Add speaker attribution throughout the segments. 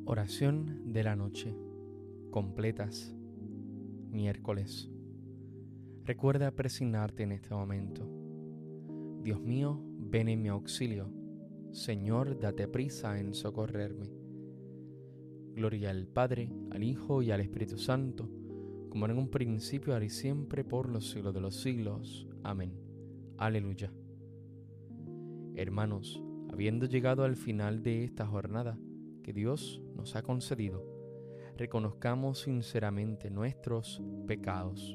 Speaker 1: Oración de la noche. Completas. Miércoles. Recuerda persignarte en este momento. Dios mío, ven en mi auxilio. Señor, date prisa en socorrerme. Gloria al Padre, al Hijo y al Espíritu Santo, como en un principio, ahora y siempre, por los siglos de los siglos. Amén. Aleluya. Hermanos, habiendo llegado al final de esta jornada que Dios nos ha concedido, reconozcamos sinceramente nuestros pecados.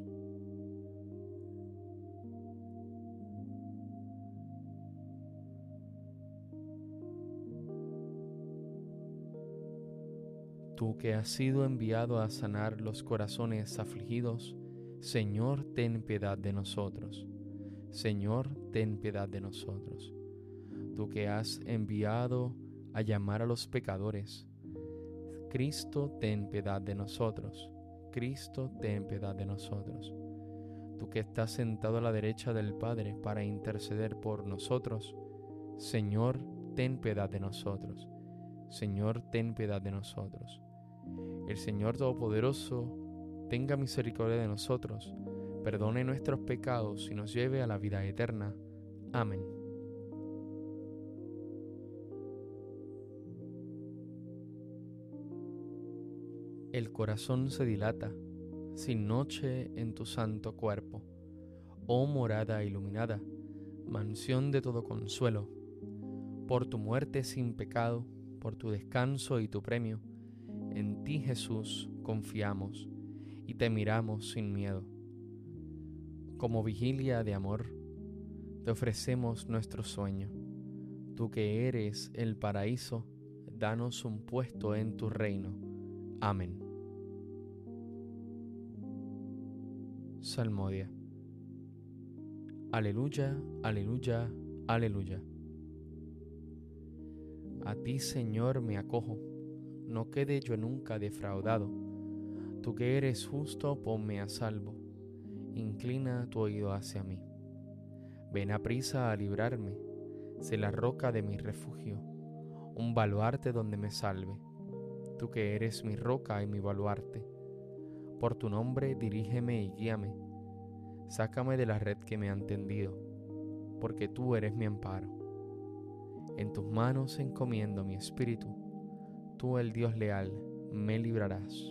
Speaker 1: Tú que has sido enviado a sanar los corazones afligidos, Señor, ten piedad de nosotros. Señor, ten piedad de nosotros. Tú que has enviado a llamar a los pecadores, Cristo, ten piedad de nosotros. Cristo, ten piedad de nosotros. Tú que estás sentado a la derecha del Padre para interceder por nosotros, Señor, ten piedad de nosotros. Señor, ten piedad de nosotros. El Señor Todopoderoso tenga misericordia de nosotros, perdone nuestros pecados y nos lleve a la vida eterna. Amén. El corazón se dilata sin noche en tu santo cuerpo, oh morada iluminada, mansión de todo consuelo. Por tu muerte sin pecado, por tu descanso y tu premio, en ti, Jesús, confiamos y te miramos sin miedo. Como vigilia de amor, te ofrecemos nuestro sueño. Tú que eres el paraíso, danos un puesto en tu reino. Amén. Salmodia. Aleluya, aleluya, aleluya. A ti, Señor, me acojo, no quede yo nunca defraudado. Tú que eres justo, ponme a salvo, inclina tu oído hacia mí. Ven aprisa a librarme, sé la roca de mi refugio, un baluarte donde me salve. Tú que eres mi roca y mi baluarte, por tu nombre dirígeme y guíame. Sácame de la red que me han tendido, porque tú eres mi amparo. En tus manos encomiendo mi espíritu, tú, el Dios leal, me librarás.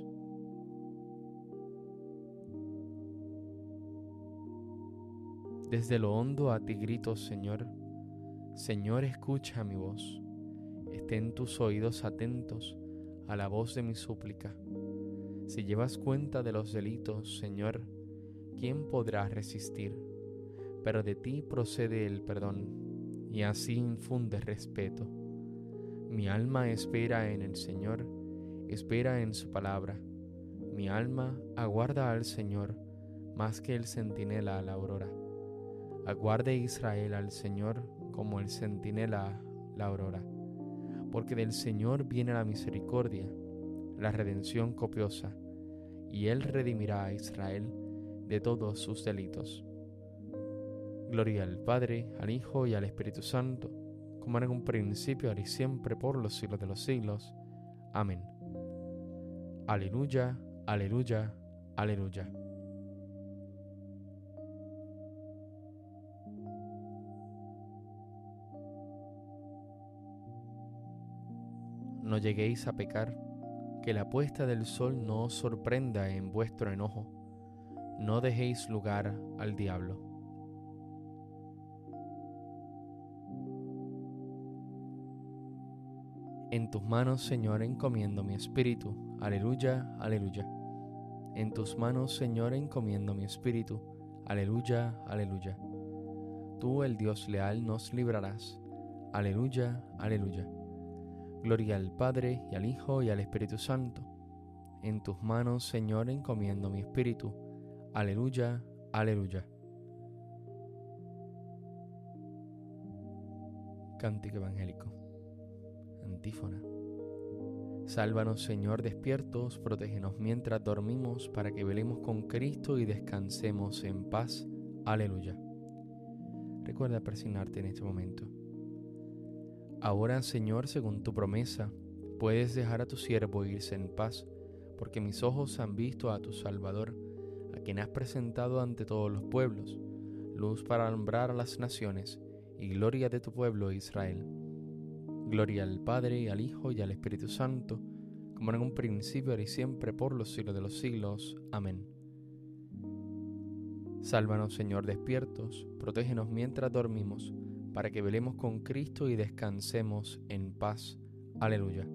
Speaker 1: Desde lo hondo a ti grito, Señor. Señor, escucha mi voz. Estén tus oídos atentos a la voz de mi súplica. Si llevas cuenta de los delitos, Señor, ¿quién podrá resistir? Pero de ti procede el perdón, y así infunde respeto. Mi alma espera en el Señor, espera en su palabra. Mi alma aguarda al Señor, más que el centinela a la aurora. Aguarde Israel al Señor como el centinela la aurora. Porque del Señor viene la misericordia, la redención copiosa, y Él redimirá a Israel de todos sus delitos. Gloria al Padre, al Hijo y al Espíritu Santo, como era en un principio, ahora y siempre, por los siglos de los siglos. Amén. Aleluya, aleluya, aleluya. No lleguéis a pecar, que la puesta del sol no os sorprenda en vuestro enojo. No dejéis lugar al diablo. En tus manos, Señor, encomiendo mi espíritu. Aleluya, aleluya. En tus manos, Señor, encomiendo mi espíritu. Aleluya, aleluya. Tú, el Dios leal, nos librarás. Aleluya, aleluya. Gloria al Padre, y al Hijo, y al Espíritu Santo. En tus manos, Señor, encomiendo mi espíritu. Aleluya, aleluya. Cántico evangélico. Antífona. Sálvanos, Señor, despiertos, protégenos mientras dormimos, para que velemos con Cristo y descansemos en paz. Aleluya. Recuerda persignarte en este momento. Ahora, Señor, según tu promesa, puedes dejar a tu siervo irse en paz, porque mis ojos han visto a tu Salvador, a quien has presentado ante todos los pueblos, luz para alumbrar a las naciones y gloria de tu pueblo Israel. Gloria al Padre, y al Hijo, y al Espíritu Santo, como en un principio, ahora y siempre, por los siglos de los siglos. Amén. Sálvanos, Señor, despiertos, protégenos mientras dormimos, para que velemos con Cristo y descansemos en paz. Aleluya.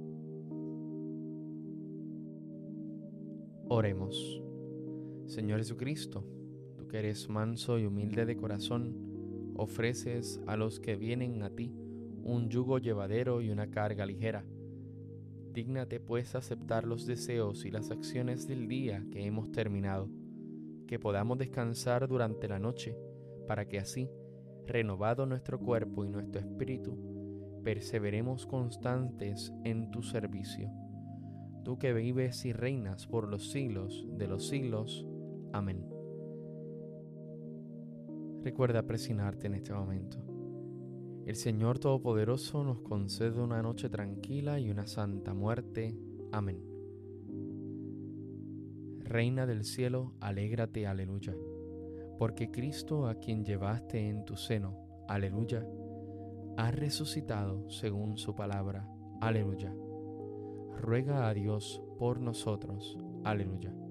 Speaker 1: Oremos. Señor Jesucristo, tú que eres manso y humilde de corazón, ofreces a los que vienen a ti un yugo llevadero y una carga ligera. Dígnate pues aceptar los deseos y las acciones del día que hemos terminado, que podamos descansar durante la noche, para que así, renovado nuestro cuerpo y nuestro espíritu, perseveremos constantes en tu servicio. Tú que vives y reinas por los siglos de los siglos. Amén. Recuerda presionarte en este momento. El Señor Todopoderoso nos concede una noche tranquila y una santa muerte. Amén. Reina del cielo, alégrate, aleluya, porque Cristo, a quien llevaste en tu seno, aleluya, ha resucitado según su palabra, aleluya. Ruega a Dios por nosotros, aleluya.